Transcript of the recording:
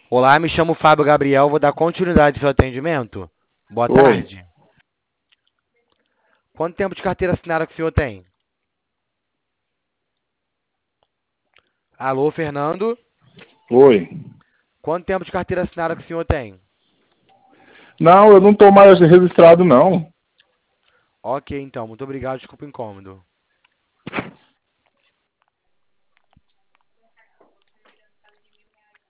Olá, me chamo Fábio Gabriel, vou dar continuidade ao seu atendimento. Boa Oi, tarde. Quanto tempo de carteira assinada que o senhor tem? Alô, Fernando? oi. Quanto tempo de carteira assinada que o senhor tem? Não, eu não tô mais registrado, não. Ok, então, muito obrigado, desculpa o incômodo.